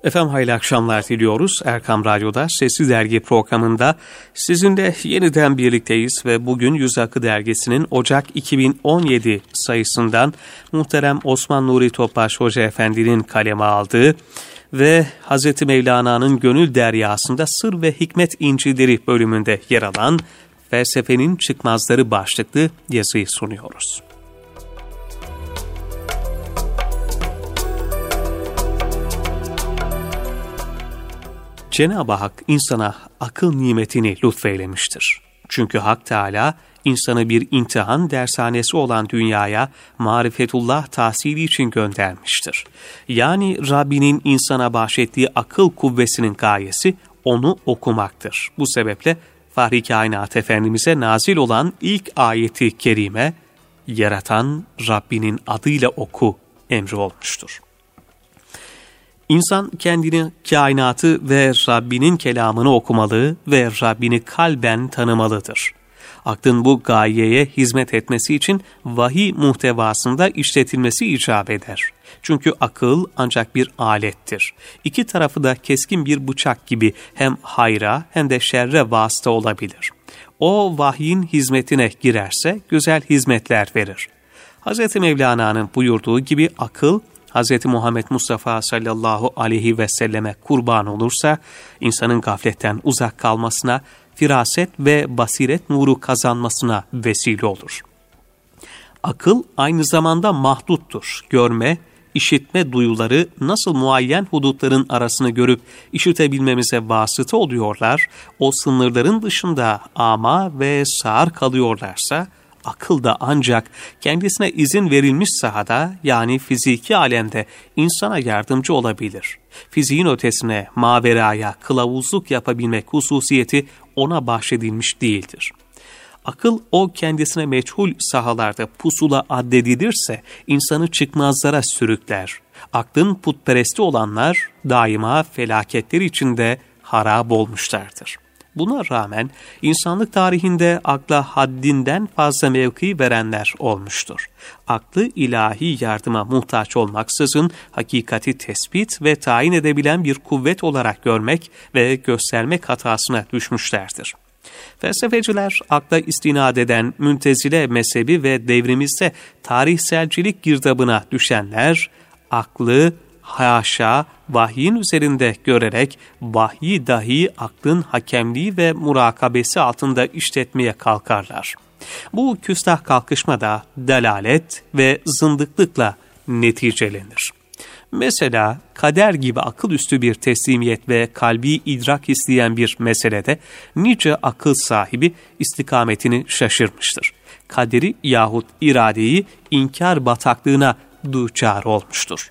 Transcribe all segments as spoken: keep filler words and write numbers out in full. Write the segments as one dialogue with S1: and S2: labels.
S1: Efendim hayırlı akşamlar diliyoruz. Erkam Radyo'da Sesli Dergi programında sizinle yeniden birlikteyiz ve bugün Yüz Akı Dergisi'nin Ocak iki bin on yedi sayısından muhterem Osman Nuri Topbaş Hoca Efendi'nin kaleme aldığı ve Hazreti Mevlana'nın Gönül Deryası'nda Sır ve Hikmet İncileri bölümünde yer alan Felsefenin Çıkmazları başlıklı yazıyı sunuyoruz. Cenab-ı Hak insana akıl nimetini lütfeylemiştir. Çünkü Hak Teâlâ insanı bir imtihan dershanesi olan dünyaya marifetullah tahsili için göndermiştir. Yani Rabbinin insana bahşettiği akıl kuvvesinin gayesi onu okumaktır. Bu sebeple Fahri Kainat Efendimiz'e nazil olan ilk ayeti kerime, yaratan Rabbinin adıyla oku emri olmuştur. İnsan kendini, kainatı ve Rabbinin kelamını okumalı ve Rabbini kalben tanımalıdır. Aklın bu gayeye hizmet etmesi için vahiy muhtevasında işletilmesi icap eder. Çünkü akıl ancak bir alettir. İki tarafı da keskin bir bıçak gibi hem hayra hem de şerre vasıta olabilir. O vahyin hizmetine girerse güzel hizmetler verir. Hz. Mevlana'nın buyurduğu gibi akıl, Hz. Muhammed Mustafa sallallahu aleyhi ve selleme kurban olursa, insanın gafletten uzak kalmasına, firaset ve basiret nuru kazanmasına vesile olur. Akıl aynı zamanda mahduttur. Görme, işitme duyuları nasıl muayyen hudutların arasını görüp işitebilmemize vasıta oluyorlar, o sınırların dışında ama ve sağır kalıyorlarsa, akıl da ancak kendisine izin verilmiş sahada, yani fiziki alemde insana yardımcı olabilir. Fiziğin ötesine, maveraya kılavuzluk yapabilmek hususiyeti ona bahşedilmiş değildir. Akıl o kendisine meçhul sahalarda pusula addedilirse insanı çıkmazlara sürükler. Aklın putperesti olanlar daima felaketler içinde harap olmuşlardır. Buna rağmen insanlık tarihinde akla haddinden fazla mevki verenler olmuştur. Aklı ilahi yardıma muhtaç olmaksızın hakikati tespit ve tayin edebilen bir kuvvet olarak görmek ve göstermek hatasına düşmüşlerdir. Felsefeciler akla istinad eden Müntezile mezhebi ve devrimizde tarihselcilik girdabına düşenler, aklı haşa vahyin üzerinde görerek vahyi dahi aklın hakemliği ve murakabesi altında işletmeye kalkarlar. Bu küstah kalkışma da dalalet ve zındıklıkla neticelenir. Mesela kader gibi akılüstü bir teslimiyet ve kalbi idrak isteyen bir meselede nice akıl sahibi istikametini şaşırmıştır. Kaderi yahut iradeyi inkar bataklığına duçar olmuştur.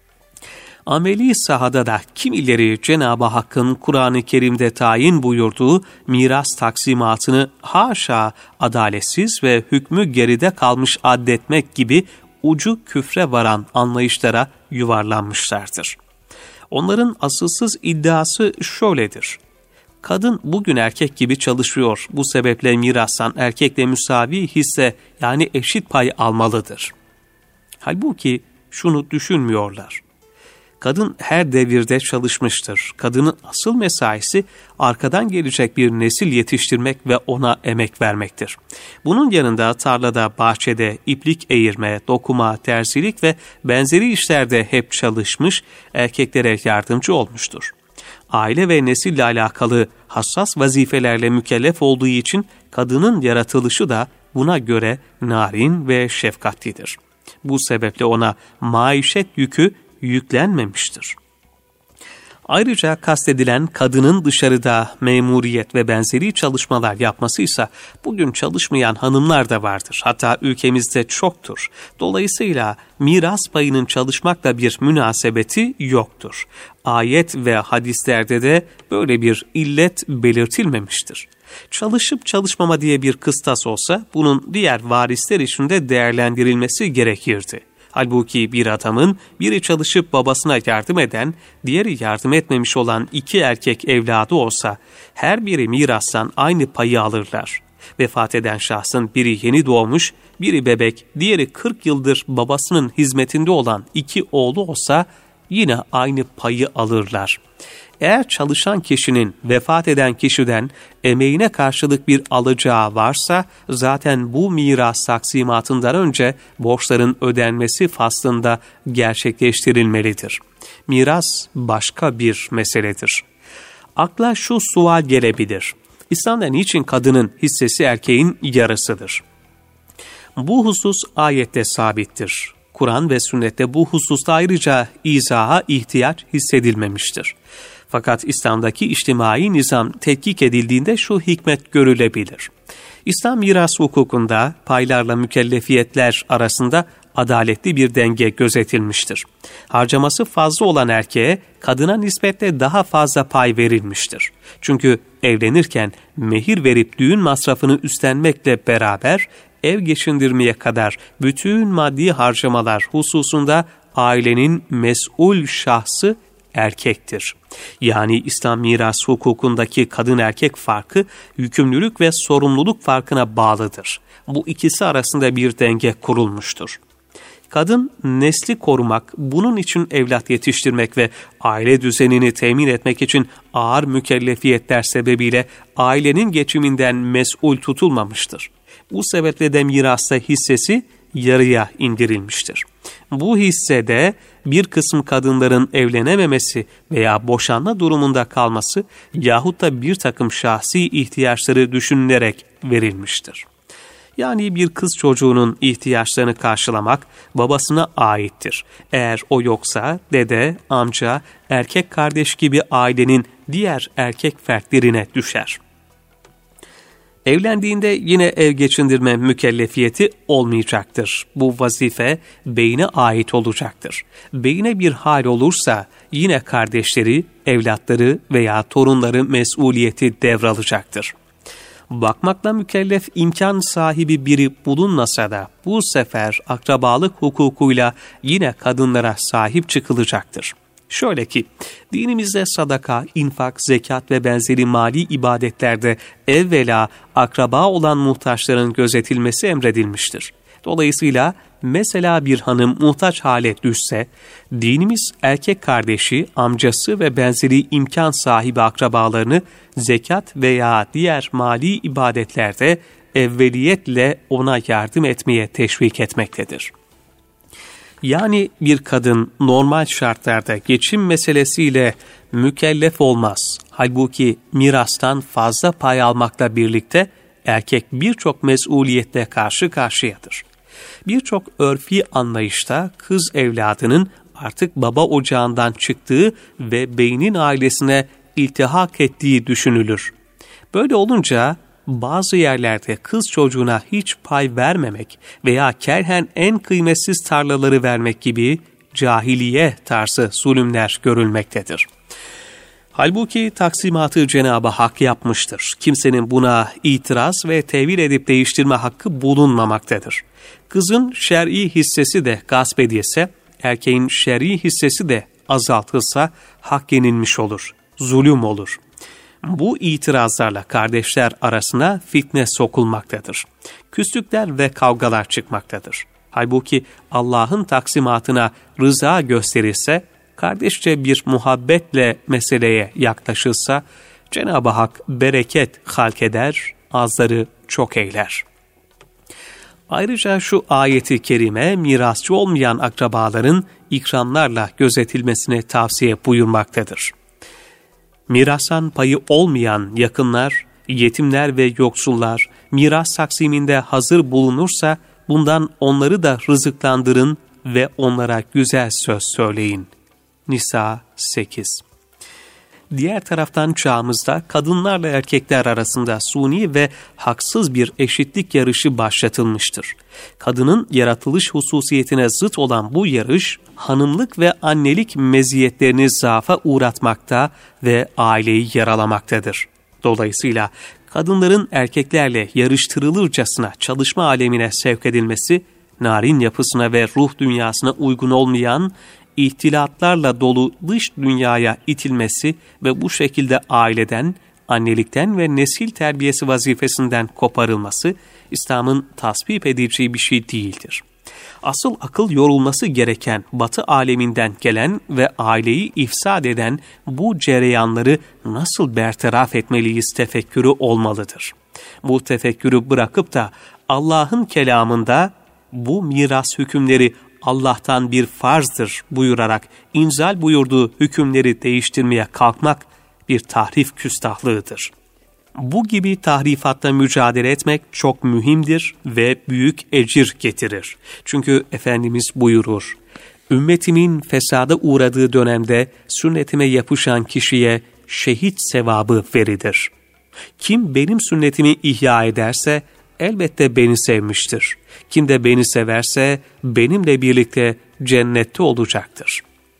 S1: Ameli sahada da kimileri Cenab-ı Hakk'ın Kur'an-ı Kerim'de tayin buyurduğu miras taksimatını haşa adaletsiz ve hükmü geride kalmış addetmek gibi ucu küfre varan anlayışlara yuvarlanmışlardır. Onların asılsız iddiası şöyledir: kadın bugün erkek gibi çalışıyor, bu sebeple mirastan erkekle müsavi hisse yani eşit pay almalıdır. Halbuki şunu düşünmüyorlar: kadın her devirde çalışmıştır. Kadının asıl mesaisi arkadan gelecek bir nesil yetiştirmek ve ona emek vermektir. Bunun yanında tarlada, bahçede, iplik eğirme, dokuma, terzilik ve benzeri işlerde hep çalışmış, erkeklere yardımcı olmuştur. Aile ve nesille alakalı hassas vazifelerle mükellef olduğu için kadının yaratılışı da buna göre narin ve şefkatlidir. Bu sebeple ona maişet yükü yüklenmemiştir. Ayrıca kastedilen kadının dışarıda memuriyet ve benzeri çalışmalar yapmasıysa bugün çalışmayan hanımlar da vardır. Hatta ülkemizde çoktur. Dolayısıyla miras payının çalışmakla bir münasebeti yoktur. Ayet ve hadislerde de böyle bir illet belirtilmemiştir. Çalışıp çalışmama diye bir kıstas olsa bunun diğer varisler için de değerlendirilmesi gerekirdi. Halbuki bir adamın biri çalışıp babasına yardım eden, diğeri yardım etmemiş olan iki erkek evladı olsa her biri mirastan aynı payı alırlar. Vefat eden şahsın biri yeni doğmuş, biri bebek, diğeri kırk yıldır babasının hizmetinde olan iki oğlu olsa yine aynı payı alırlar. Eğer çalışan kişinin vefat eden kişiden emeğine karşılık bir alacağı varsa zaten bu miras taksimatından önce borçların ödenmesi faslında gerçekleştirilmelidir. Miras başka bir meseledir. Akla şu sual gelebilir. İslam'da niçin kadının hissesi erkeğin yarısıdır? Bu husus ayette sabittir. Kur'an ve sünnette bu hususta ayrıca izaha ihtiyaç hissedilmemiştir. Fakat İslam'daki içtimai nizam tetkik edildiğinde şu hikmet görülebilir. İslam miras hukukunda paylarla mükellefiyetler arasında adaletli bir denge gözetilmiştir. Harcaması fazla olan erkeğe kadına nispetle daha fazla pay verilmiştir. Çünkü evlenirken mehir verip düğün masrafını üstlenmekle beraber ev geçindirmeye kadar bütün maddi harcamalar hususunda ailenin mesul şahsı erkektir. Yani İslam miras hukukundaki kadın erkek farkı yükümlülük ve sorumluluk farkına bağlıdır. Bu ikisi arasında bir denge kurulmuştur. Kadın nesli korumak, bunun için evlat yetiştirmek ve aile düzenini temin etmek için ağır mükellefiyetler sebebiyle ailenin geçiminden mesul tutulmamıştır. Bu sebeple de mirasta hissesi yarıya indirilmiştir. Bu hissede bir kısım kadınların evlenememesi veya boşanma durumunda kalması yahut da bir takım şahsi ihtiyaçları düşünülerek verilmiştir. Yani bir kız çocuğunun ihtiyaçlarını karşılamak babasına aittir. Eğer o yoksa dede, amca, erkek kardeş gibi ailenin diğer erkek fertlerine düşer. Evlendiğinde yine ev geçindirme mükellefiyeti olmayacaktır. Bu vazife beyine ait olacaktır. Beyine bir hal olursa yine kardeşleri, evlatları veya torunları mesuliyeti devralacaktır. Bakmakla mükellef imkan sahibi biri bulunmasa da bu sefer akrabalık hukukuyla yine kadınlara sahip çıkılacaktır. Şöyle ki, dinimizde sadaka, infak, zekat ve benzeri mali ibadetlerde evvela akraba olan muhtaçların gözetilmesi emredilmiştir. Dolayısıyla mesela bir hanım muhtaç hale düşse, dinimiz erkek kardeşi, amcası ve benzeri imkan sahibi akrabalarını zekat veya diğer mali ibadetlerde evveliyetle ona yardım etmeye teşvik etmektedir. Yani bir kadın normal şartlarda geçim meselesiyle mükellef olmaz. Halbuki mirastan fazla pay almakla birlikte erkek birçok mesuliyetle karşı karşıyadır. Birçok örfi anlayışta kız evladının artık baba ocağından çıktığı ve beynin ailesine iltihak ettiği düşünülür. Böyle olunca bazı yerlerde kız çocuğuna hiç pay vermemek veya kerhen en kıymetsiz tarlaları vermek gibi cahiliye tarzı zulümler görülmektedir. Halbuki taksimatı Cenab-ı Hak yapmıştır. Kimsenin buna itiraz ve tevil edip değiştirme hakkı bulunmamaktadır. Kızın şer'i hissesi de gasp edilse, erkeğin şer'i hissesi de azaltılsa hak yenilmiş olur, zulüm olur. Bu itirazlarla kardeşler arasına fitne sokulmaktadır. Küslükler ve kavgalar çıkmaktadır. Halbuki Allah'ın taksimatına rıza gösterilse, kardeşçe bir muhabbetle meseleye yaklaşılsa, Cenab-ı Hak bereket halk eder, azları çok eyler. Ayrıca şu ayeti kerime mirasçı olmayan akrabaların ikramlarla gözetilmesine tavsiye buyurmaktadır. Mirastan payı olmayan yakınlar, yetimler ve yoksullar miras taksiminde hazır bulunursa bundan onları da rızıklandırın ve onlara güzel söz söyleyin. Nisa sekiz. Diğer taraftan çağımızda kadınlarla erkekler arasında suni ve haksız bir eşitlik yarışı başlatılmıştır. Kadının yaratılış hususiyetine zıt olan bu yarış, hanımlık ve annelik meziyetlerini zaafa uğratmakta ve aileyi yaralamaktadır. Dolayısıyla kadınların erkeklerle yarıştırılırcasına çalışma alemine sevk edilmesi, narin yapısına ve ruh dünyasına uygun olmayan ihtilatlarla dolu dış dünyaya itilmesi ve bu şekilde aileden, annelikten ve nesil terbiyesi vazifesinden koparılması, İslam'ın tasvip edeceği bir şey değildir. Asıl akıl yorulması gereken Batı aleminden gelen ve aileyi ifsad eden bu cereyanları nasıl bertaraf etmeliyiz tefekkürü olmalıdır. Bu tefekkürü bırakıp da Allah'ın kelamında bu miras hükümleri Allah'tan bir farzdır buyurarak inzal buyurduğu hükümleri değiştirmeye kalkmak bir tahrif küstahlığıdır. Bu gibi tahrifatta mücadele etmek çok mühimdir ve büyük ecir getirir. Çünkü Efendimiz buyurur, ümmetimin fesada uğradığı dönemde sünnetime yapışan kişiye şehit sevabı verilir. Kim benim sünnetimi ihya ederse elbette beni sevmiştir. Kim de beni severse benimle birlikte cennette olacaktır.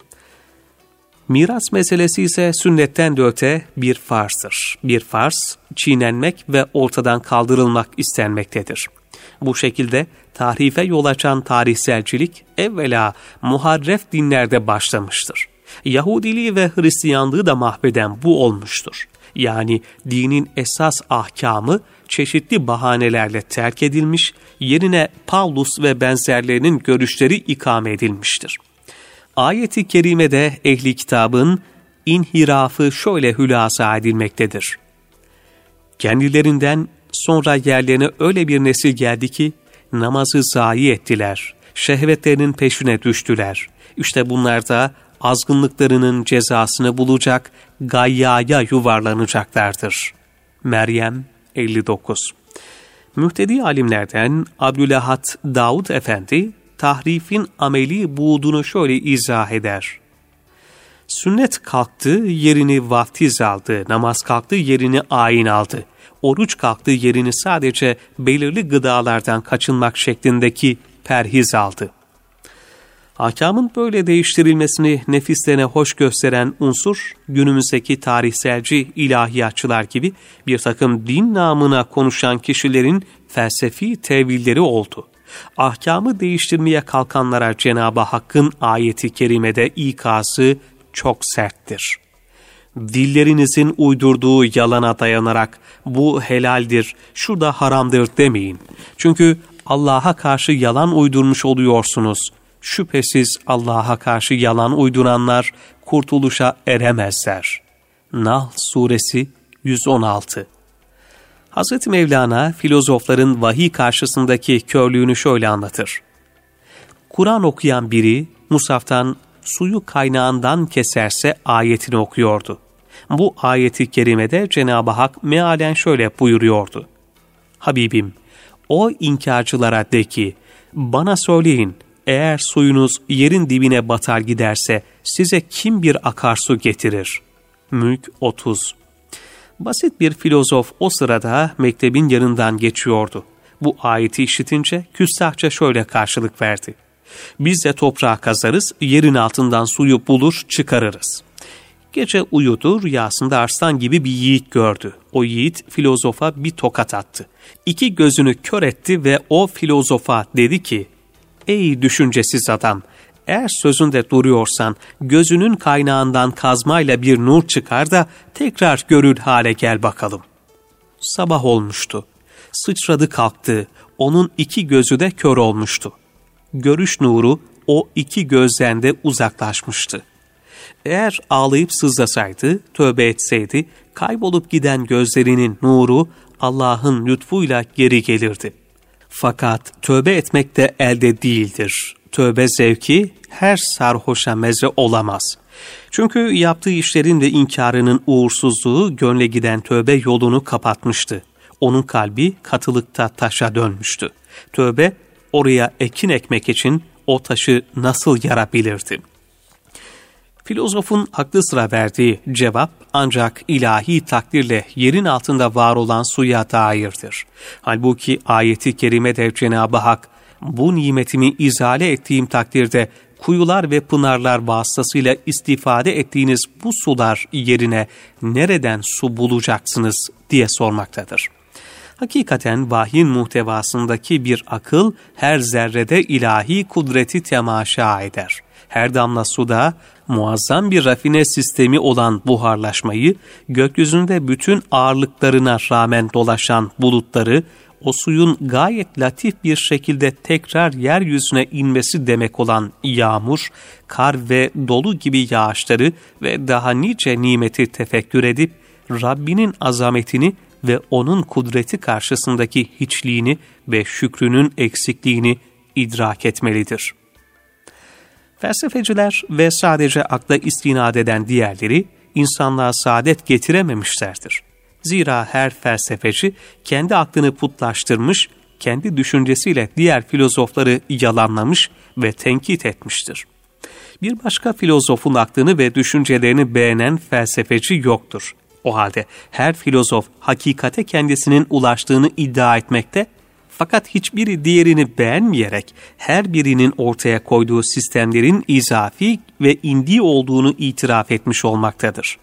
S1: Miras meselesi ise sünnetten de öte bir farzdır. Bir farz, çiğnenmek ve ortadan kaldırılmak istenmektedir. Bu şekilde tahrife yol açan tarihselcilik evvela muharref dinlerde başlamıştır. Yahudiliği ve Hristiyanlığı da mahveden bu olmuştur. Yani dinin esas ahkamı çeşitli bahanelerle terk edilmiş, yerine Pavlus ve benzerlerinin görüşleri ikame edilmiştir. Ayet-i kerimede ehli kitabın inhirafı şöyle hülasa edilmektedir. Kendilerinden sonra yerlerine öyle bir nesil geldi ki namazı zayi ettiler, şehvetlerinin peşine düştüler. İşte bunlar da azgınlıklarının cezasını bulacak, gayyaya yuvarlanacaklardır. Meryem elli dokuz. Mühtedi alimlerden Abdülahad Davud Efendi, tahrifin ameli buğdunu şöyle izah eder. Sünnet kalktı, yerini vaftiz aldı, namaz kalktı, yerini ayin aldı. Oruç kalktı, yerini sadece belirli gıdalardan kaçınmak şeklindeki perhiz aldı. Ahkamın böyle değiştirilmesini nefislerine hoş gösteren unsur, günümüzdeki tarihselci ilahiyatçılar gibi bir takım din namına konuşan kişilerin felsefi tevilleri oldu. Ahkamı değiştirmeye kalkanlara Cenab-ı Hakk'ın ayeti kerimede ikazı çok serttir. Dillerinizin uydurduğu yalana dayanarak bu helaldir, şu da haramdır demeyin. Çünkü Allah'a karşı yalan uydurmuş oluyorsunuz. Şüphesiz Allah'a karşı yalan uyduranlar kurtuluşa eremezler. Nahl Suresi yüz on altı. Hazreti Mevlana filozofların vahiy karşısındaki körlüğünü şöyle anlatır. Kur'an okuyan biri musaftan suyu kaynağından keserse ayetini okuyordu. Bu ayeti kerimede Cenab-ı Hak mealen şöyle buyuruyordu. Habibim, o inkarcılara de ki, bana söyleyin, eğer suyunuz yerin dibine batar giderse size kim bir akarsu getirir? Mülk otuz. Basit bir filozof o sırada mektebin yanından geçiyordu. Bu ayeti işitince küstahça şöyle karşılık verdi. Biz de toprağı kazarız, yerin altından suyu bulur çıkarırız. Gece uyudu, rüyasında arslan gibi bir yiğit gördü. O yiğit filozofa bir tokat attı. İki gözünü kör etti ve o filozofa dedi ki, ''Ey düşüncesiz adam, eğer sözünde duruyorsan gözünün kaynağından kazmayla bir nur çıkar da tekrar görür hale gel bakalım.'' Sabah olmuştu. Sıçradı kalktı, onun iki gözü de kör olmuştu. Görüş nuru o iki gözden de uzaklaşmıştı. Eğer ağlayıp sızlasaydı, tövbe etseydi, kaybolup giden gözlerinin nuru Allah'ın lütfuyla geri gelirdi. Fakat tövbe etmek de elde değildir. Tövbe zevki her sarhoşa meze olamaz. Çünkü yaptığı işlerin ve inkarının uğursuzluğu gönle giden tövbe yolunu kapatmıştı. Onun kalbi katılıkta taşa dönmüştü. Tövbe oraya ekin ekmek için o taşı nasıl yarabilirdi? Filozofun aklı sıra verdiği cevap ancak ilahi takdirle yerin altında var olan suya dairdir. Halbuki ayeti kerimede Cenab-ı Hak bu nimetimi izale ettiğim takdirde kuyular ve pınarlar vasıtasıyla istifade ettiğiniz bu sular yerine nereden su bulacaksınız diye sormaktadır. Hakikaten vahyin muhtevasındaki bir akıl her zerrede ilahi kudreti temaşa eder. Her damla suda muazzam bir rafine sistemi olan buharlaşmayı, gökyüzünde bütün ağırlıklarına rağmen dolaşan bulutları, o suyun gayet latif bir şekilde tekrar yeryüzüne inmesi demek olan yağmur, kar ve dolu gibi yağışları ve daha nice nimeti tefekkür edip, Rabbinin azametini ve onun kudreti karşısındaki hiçliğini ve şükrünün eksikliğini idrak etmelidir. Felsefeciler ve sadece akla istinad eden diğerleri, insanlığa saadet getirememişlerdir. Zira her felsefeci kendi aklını putlaştırmış, kendi düşüncesiyle diğer filozofları yalanlamış ve tenkit etmiştir. Bir başka filozofun aklını ve düşüncelerini beğenen felsefeci yoktur. O halde her filozof hakikate kendisinin ulaştığını iddia etmekte, fakat hiçbiri diğerini beğenmeyerek her birinin ortaya koyduğu sistemlerin izafi ve indi olduğunu itiraf etmiş olmaktadır.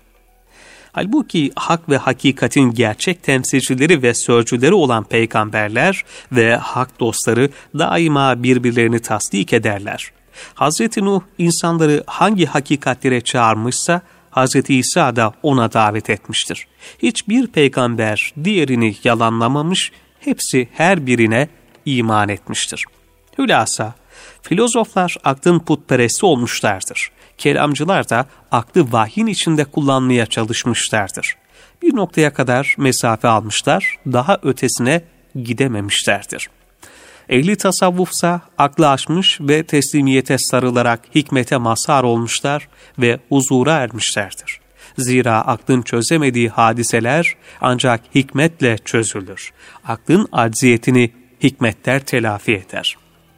S1: Halbuki hak ve hakikatin gerçek temsilcileri ve sözcüleri olan peygamberler ve hak dostları daima birbirlerini tasdik ederler. Hazreti Nuh insanları hangi hakikatlere çağırmışsa, Hazreti İsa da ona davet etmiştir. Hiçbir peygamber diğerini yalanlamamış, hepsi her birine iman etmiştir. Hülasa, filozoflar aklın putperesti olmuşlardır. Kelamcılar da aklı vahyin içinde kullanmaya çalışmışlardır. Bir noktaya kadar mesafe almışlar, daha ötesine gidememişlerdir. Ehli tasavvufsa aklı aşmış ve teslimiyete sarılarak hikmete mazhar olmuşlar ve huzura ermişlerdir. Zira aklın çözemediği hadiseler ancak hikmetle çözülür. Aklın acziyetini hikmetler telafi eder.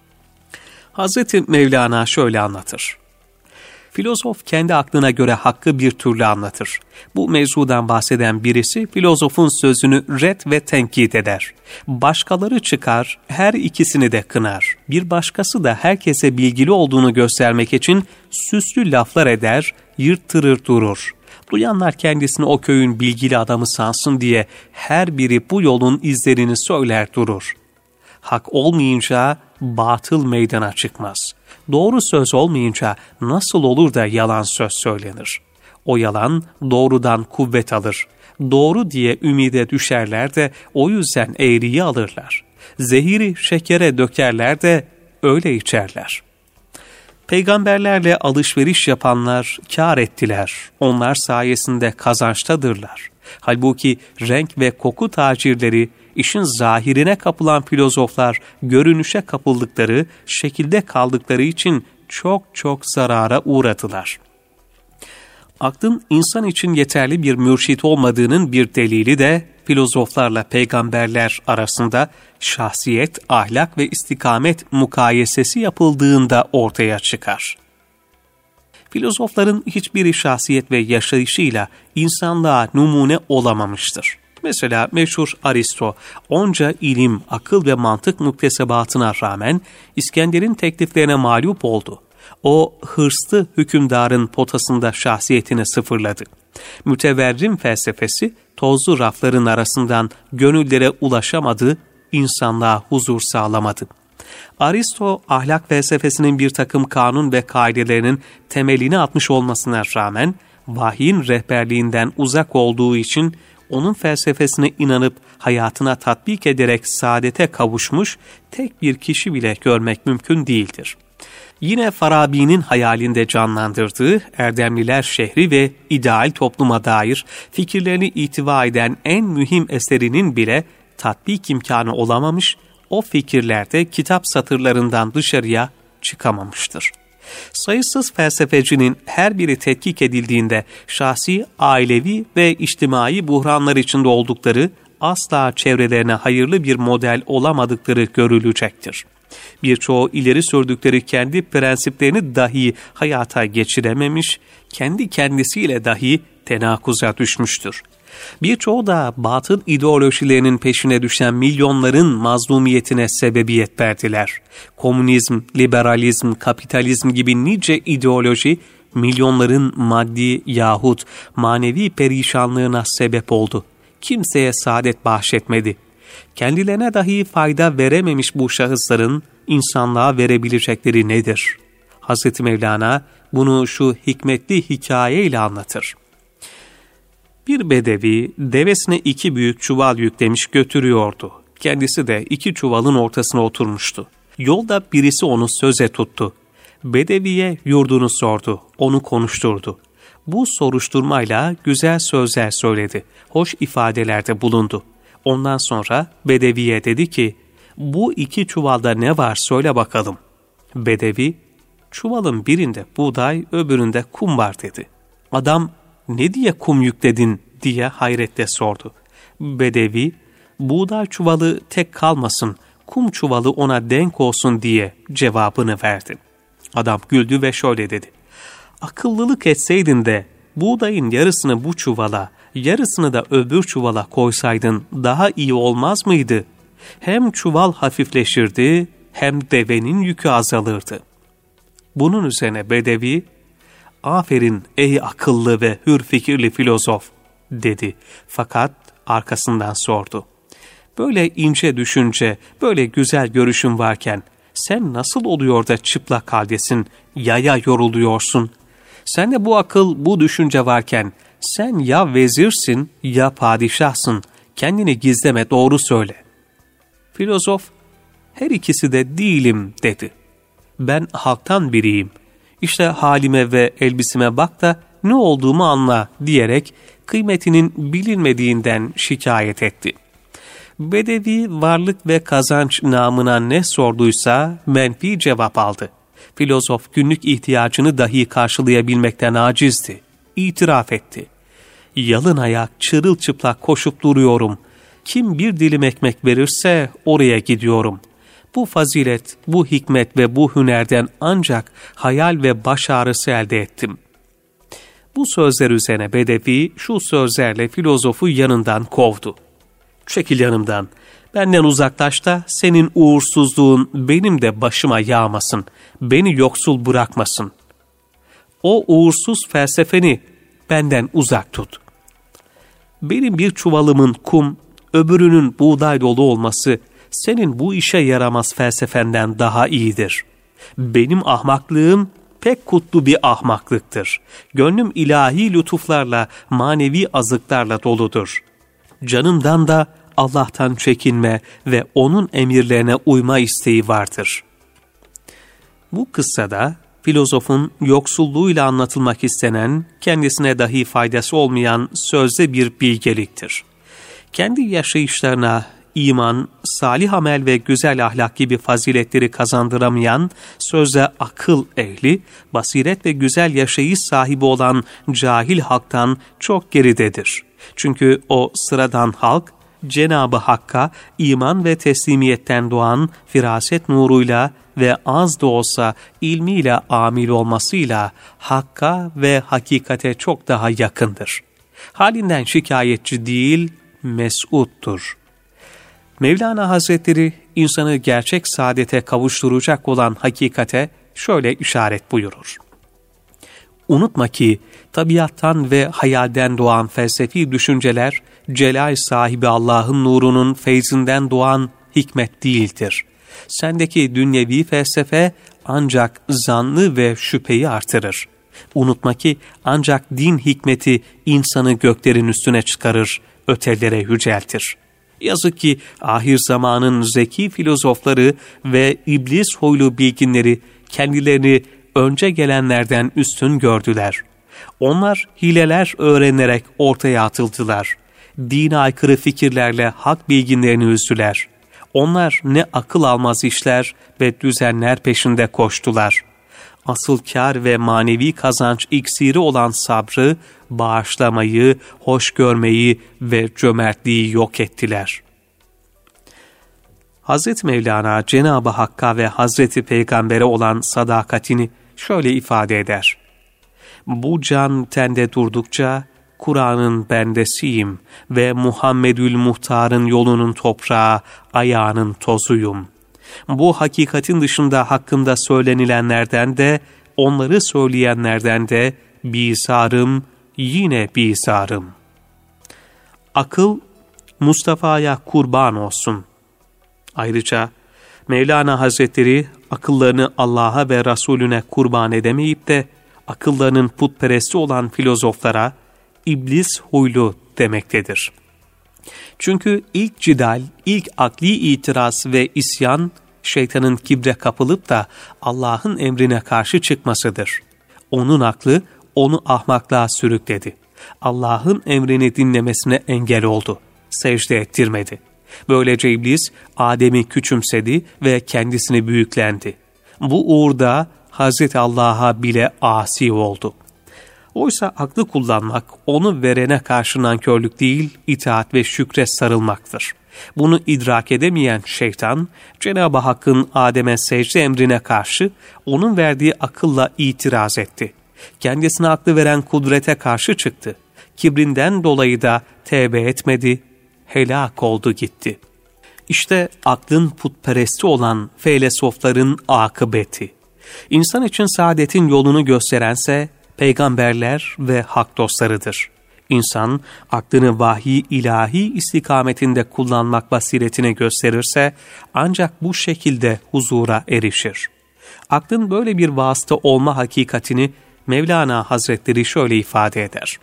S1: Hazreti Mevlana şöyle anlatır. Filozof kendi aklına göre hakkı bir türlü anlatır. Bu mevzudan bahseden birisi filozofun sözünü ret ve tenkit eder. Başkaları çıkar, her ikisini de kınar. Bir başkası da herkese bilgili olduğunu göstermek için süslü laflar eder, yırttırır durur. Duyanlar kendisini o köyün bilgili adamı sansın diye her biri bu yolun izlerini söyler durur. Hak olmayınca batıl meydana çıkmaz. Doğru söz olmayınca nasıl olur da yalan söz söylenir? O yalan doğrudan kuvvet alır. Doğru diye ümide düşerler de o yüzden eğriyi alırlar. Zehiri şekere dökerler de öyle içerler. Peygamberlerle alışveriş yapanlar kâr ettiler. Onlar sayesinde kazançtadırlar. Halbuki renk ve koku tacirleri, işin zahirine kapılan filozoflar, görünüşe kapıldıkları, şekilde kaldıkları için çok çok zarara uğradılar. Aklın insan için yeterli bir mürşit olmadığının bir delili de filozoflarla peygamberler arasında şahsiyet, ahlak ve istikamet mukayesesi yapıldığında ortaya çıkar. Filozofların hiçbiri şahsiyet ve yaşayışıyla insanlığa numune olamamıştır. Mesela meşhur Aristo, onca ilim, akıl ve mantık muktesebatına rağmen İskender'in tekliflerine mağlup oldu. O hırslı hükümdarın potasında şahsiyetini sıfırladı. Müteverrim felsefesi tozlu rafların arasından gönüllere ulaşamadı, insanlığa huzur sağlamadı. Aristo ahlak felsefesinin bir takım kanun ve kaidelerinin temelini atmış olmasına rağmen vahyin rehberliğinden uzak olduğu için onun felsefesine inanıp hayatına tatbik ederek saadete kavuşmuş tek bir kişi bile görmek mümkün değildir. Yine Farabi'nin hayalinde canlandırdığı Erdemliler şehri ve ideal topluma dair fikirlerini ihtiva eden en mühim eserinin bile tatbik imkanı olamamış, o fikirlerde kitap satırlarından dışarıya çıkamamıştır. Sayısız felsefecinin her biri tetkik edildiğinde şahsi, ailevi ve içtimai buhranlar içinde oldukları, asla çevrelerine hayırlı bir model olamadıkları görülecektir. Birçoğu ileri sürdükleri kendi prensiplerini dahi hayata geçirememiş, kendi kendisiyle dahi tenakuza düşmüştür. Birçoğu da batıl ideolojilerinin peşine düşen milyonların mazlumiyetine sebebiyet verdiler. Komünizm, liberalizm, kapitalizm gibi nice ideoloji milyonların maddi yahut manevi perişanlığına sebep oldu. Kimseye saadet bahşetmedi. Kendilerine dahi fayda verememiş bu şahısların insanlığa verebilecekleri nedir? Hazreti Mevlana bunu şu hikmetli hikaye ile anlatır. Bir bedevi devesine iki büyük çuval yüklemiş götürüyordu. Kendisi de iki çuvalın ortasına oturmuştu. Yolda birisi onu söze tuttu. Bedeviye yurdunu sordu, onu konuşturdu. Bu soruşturmayla güzel sözler söyledi, hoş ifadelerde bulundu. Ondan sonra bedeviye dedi ki, bu iki çuvalda ne var söyle bakalım. Bedevi, çuvalın birinde buğday, öbüründe kum var dedi. Adam, ne diye kum yükledin diye hayretle sordu. Bedevi, buğday çuvalı tek kalmasın, kum çuvalı ona denk olsun diye cevabını verdi. Adam güldü ve şöyle dedi. Akıllılık etseydin de buğdayın yarısını bu çuvala, yarısını da öbür çuvala koysaydın daha iyi olmaz mıydı? Hem çuval hafifleşirdi hem devenin yükü azalırdı. Bunun üzerine bedevi, aferin ey akıllı ve hür fikirli filozof dedi. Fakat arkasından sordu. Böyle ince düşünce, böyle güzel görüşün varken sen nasıl oluyor da çıplak haldesin, yaya yoruluyorsun? Sen de bu akıl, bu düşünce varken sen ya vezirsin ya padişahsın, kendini gizleme, doğru söyle. Filozof, her ikisi de değilim dedi. Ben halktan biriyim. İşte halime ve elbisime bak da ne olduğumu anla diyerek kıymetinin bilinmediğinden şikayet etti. Bedevi varlık ve kazanç namına ne sorduysa menfi cevap aldı. Filozof günlük ihtiyacını dahi karşılayabilmekten acizdi. İtiraf etti. Yalın ayak çırılçıplak koşup duruyorum. Kim bir dilim ekmek verirse oraya gidiyorum. Bu fazilet, bu hikmet ve bu hünerden ancak hayal ve baş ağrısı elde ettim. Bu sözler üzerine bedevi şu sözlerle filozofu yanından kovdu. Çekil yanımdan, benden uzaklaş da senin uğursuzluğun benim de başıma yağmasın, beni yoksul bırakmasın. O uğursuz felsefeni benden uzak tut. Benim bir çuvalımın kum, öbürünün buğday dolu olması, senin bu işe yaramaz felsefenden daha iyidir. Benim ahmaklığım pek kutlu bir ahmaklıktır. Gönlüm ilahi lütuflarla, manevi azıklarla doludur. Canımdan da Allah'tan çekinme ve onun emirlerine uyma isteği vardır. Bu kıssada filozofun yoksulluğuyla anlatılmak istenen, kendisine dahi faydası olmayan sözde bir bilgeliktir. Kendi yaşayışlarına iman, salih amel ve güzel ahlak gibi faziletleri kazandıramayan, sözde akıl ehli, basiret ve güzel yaşayış sahibi olan cahil halktan çok geridedir. Çünkü o sıradan halk, Cenab-ı Hakk'a iman ve teslimiyetten doğan firaset nuruyla ve az da olsa ilmiyle amil olmasıyla Hakk'a ve hakikate çok daha yakındır. Halinden şikayetçi değil, mes'uttur. Mevlana Hazretleri insanı gerçek saadete kavuşturacak olan hakikate şöyle işaret buyurur. Unutma ki tabiattan ve hayalden doğan felsefi düşünceler, celal sahibi Allah'ın nurunun feyzinden doğan hikmet değildir. Sendeki dünyevi felsefe ancak zannı ve şüpheyi artırır. Unutma ki ancak din hikmeti insanı göklerin üstüne çıkarır, ötelere yüceltir. Yazık ki ahir zamanın zeki filozofları ve iblis huylu bilginleri kendilerini önce gelenlerden üstün gördüler. Onlar hileler öğrenerek ortaya atıldılar. Dine aykırı fikirlerle hak bilginlerini üzdüler. Onlar ne akıl almaz işler ve düzenler peşinde koştular. Asıl kâr ve manevi kazanç iksiri olan sabrı, bağışlamayı, hoş görmeyi ve cömertliği yok ettiler. Hazreti Mevlana Cenab-ı Hakk'a ve Hazreti Peygamber'e olan sadakatini şöyle ifade eder. Bu can tende durdukça Kur'an'ın bendesiyim ve Muhammedül Muhtar'ın yolunun toprağı, ayağının tozuyum. Bu hakikatin dışında hakkında söylenilenlerden de, onları söyleyenlerden de bizarım, yine bizarım. Akıl, Mustafa'ya kurban olsun. Ayrıca Mevlana Hazretleri akıllarını Allah'a ve Resulüne kurban edemeyip de akıllarının putperesti olan filozoflara iblis huylu demektedir. Çünkü ilk cidal, ilk akli itiraz ve isyan, şeytanın kibre kapılıp da Allah'ın emrine karşı çıkmasıdır. Onun aklı onu ahmaklığa sürükledi. Allah'ın emrini dinlemesine engel oldu. Secde ettirmedi. Böylece iblis Adem'i küçümsedi ve kendisini büyüklendi. Bu uğurda Hazreti Allah'a bile asi oldu. Oysa aklı kullanmak, onu verene karşı nankörlük değil, itaat ve şükre sarılmaktır. Bunu idrak edemeyen şeytan, Cenab-ı Hakk'ın Adem'e secde emrine karşı onun verdiği akılla itiraz etti. Kendisine aklı veren kudrete karşı çıktı. Kibrinden dolayı da tevbe etmedi, helak oldu gitti. İşte aklın putperesti olan felsefeler'in akıbeti. İnsan için saadetin yolunu gösterense peygamberler ve hak dostlarıdır. İnsan aklını vahiy ilahi istikametinde kullanmak basiretine gösterirse ancak bu şekilde huzura erişir. Aklın böyle bir vasıta olma hakikatini Mevlana Hazretleri şöyle ifade eder.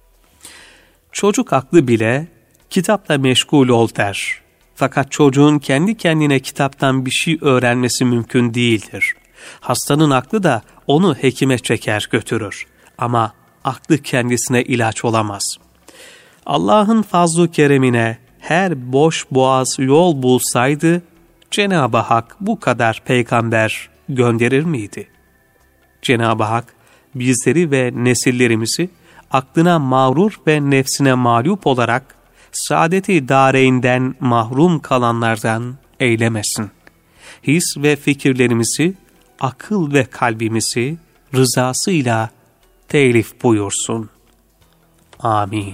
S1: Çocuk aklı bile kitapla meşgul ol der. Fakat çocuğun kendi kendine kitaptan bir şey öğrenmesi mümkün değildir. Hastanın aklı da onu hekime çeker götürür. Ama aklı kendisine ilaç olamaz. Allah'ın fazl-ı keremine her boş boğaz yol bulsaydı, Cenab-ı Hak bu kadar peygamber gönderir miydi? Cenab-ı Hak bizleri ve nesillerimizi aklına mağrur ve nefsine mağlup olarak saadet-i dâreyn'den mahrum kalanlardan eylemesin. His ve fikirlerimizi, akıl ve kalbimizi rızasıyla telif buyursun. Amin.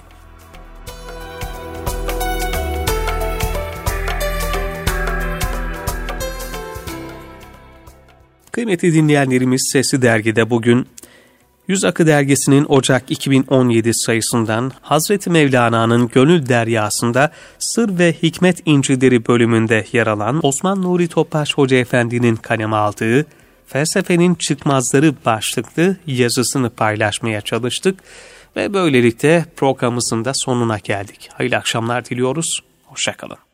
S1: Kıymetli dinleyenlerimiz, Sesli Dergi'de bugün Yüz Akı Dergisi'nin Ocak iki bin on yedi sayısından Hazreti Mevlana'nın Gönül Deryası'nda Sır ve Hikmet İncileri bölümünde yer alan Osman Nuri Topbaş Hoca Efendi'nin kaleme aldığı Felsefenin Çıkmazları başlıklı yazısını paylaşmaya çalıştık ve böylelikle programımızın da sonuna geldik. Hayırlı akşamlar diliyoruz. Hoşça kalın.